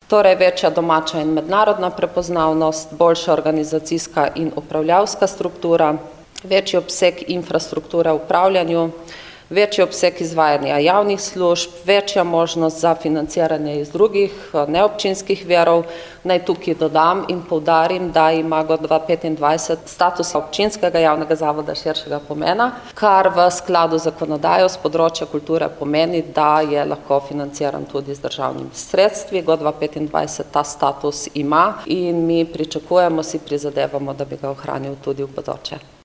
Torej večja domača in mednarodna prepoznavnost, boljša organizacijska in upravljavska struktura, večji obseg infrastrukture v upravljanju, večji obseg izvajanja javnih služb, večja možnost za financiranje iz drugih neobčinskih virov. Naj tukaj dodam in poudarim, da ima GO 2025 status občinskega javnega zavoda širšega pomena, kar v skladu z zakonodajo s področja kulture pomeni, da je lahko financiran tudi z državnimi sredstvi. GO 2025 ta status ima in mi pričakujemo, si prizadevamo, da bi ga ohranil tudi v bodoče.